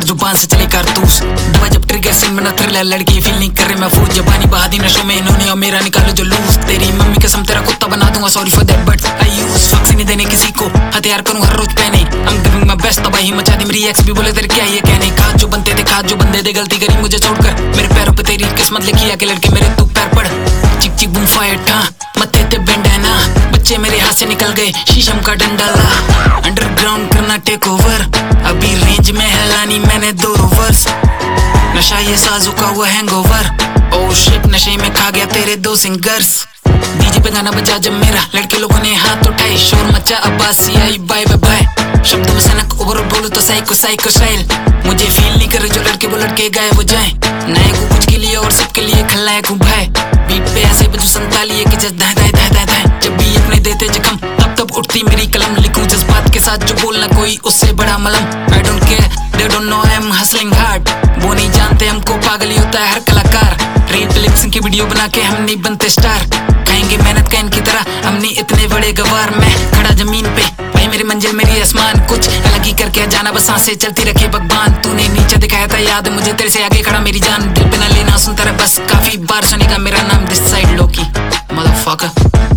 जुबान से चले कारतूस। दुआ जब ट्रिगर सीन बना थ्रिलर, लड़की फील नहीं कर रहे महफूज। जबानी बहा दी नशों में इन्होंने और मेरा निकालो जुलूस। तेरी मम्मी कसम तेरा कुत्ता बना दूंगा, sorry for that but I use. Fucks नहीं देने किसी को, हथियार करूँ हर रोज पहने। I'm giving my best, तबाही मचा दी मेरी एक्स भी बोले तेरे क्या ये कहने। खा जो बनते थे खा जो बंदे थे, गलती करी मुझे छोड़कर। मेरे पैरों पे तेरी किस्मत लिखी आके लड़के मेरे तू पैर पड़। चिक चिक बूम फायर था मत्थे ते बैंडाना, बच्चे मेरे हाथ से निकल गए शीशम का डंडा ला। अंडरग्राउंड करना टेक ओवर, अभी रेंज में है लानी मैंने 2 रोवर्स। नशा ये साजू का हुआ हैंगओवर, ओह शिट नशे में खा गया तेरे 2 सिंगर्स। डीजे पे गाना बजा जब मेरा, लड़के लोगों ने हाथ उठाए, शोर मचा Abbasi I bye bye bye. शब्दों में सनक ओवर बोलो तो साइको साइको स्टाइल। मुझे फील नहीं करे जो लड़के वो लड़के गायब हो जाए। नए को कुछ के लिए और सबके लिए खलनायक हूँ भाई। बीट पे ऐसे बजू संताली कि जस्ट दाए दाए दाए दाए दाए। जब भी अपने देते जख्म तब तब उठती मेरी कलम। लिखूं जज्बात के साथ जो बोलना कोई उससे बड़ा मलम। I don't care they don't know I am hustling hard, वो नहीं जानते हमको पागल ही होता है हर कलाकार। रेप लिप्सिंग की वीडियो बना के हम नहीं बनते स्टार, खाएंगे मेहनत का इनकी तरह हम नहीं इतने बड़े गवार। मैं खड़ा जमीन पे भाई मेरी मंजिल मेरी आसमान, कुछ अलग ही करके जाना बस सांसें चलती रखे भगवान। तूने नीचे दिखाया था याद मुझे तेरे से आगे खड़ा मेरी जान। दिल पे ना लेना सुनता रहा बस, काफी बार सुनेगा मेरा नाम दिस साइड लोकी मदरफकर।